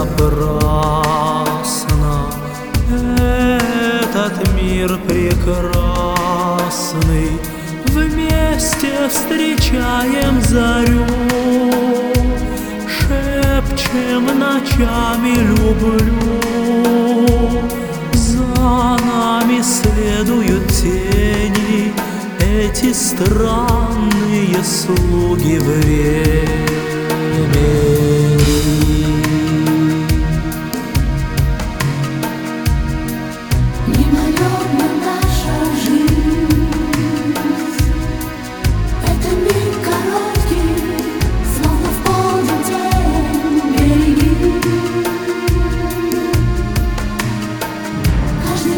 напрасно. Этот мир прекрасный, вместе встречаем зарю, шепчем ночами люблю. За нами следуют тени, эти странные слуги времени. Мимолетна наша жизнь, это миг короткий, словно в полдень день береги. Каждый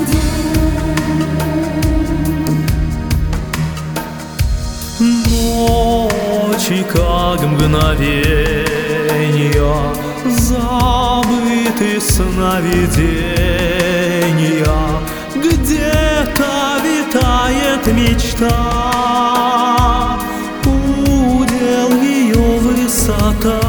день ночи, как мгновения, забыты сновидения. Где-то витает мечта, удел ее высота.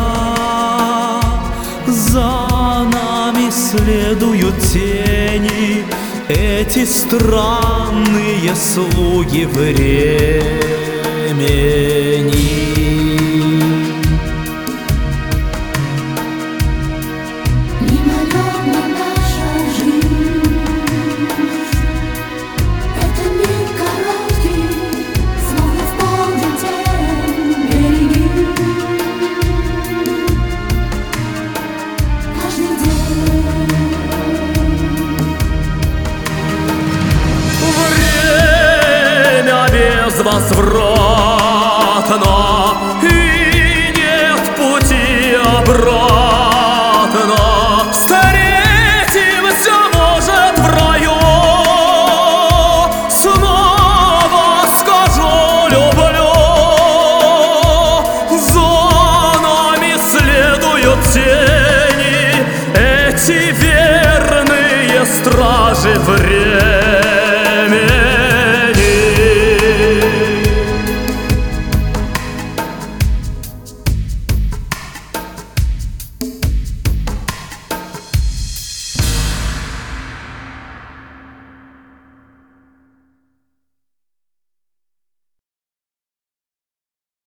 За нами следуют тени, эти странные слуги времени.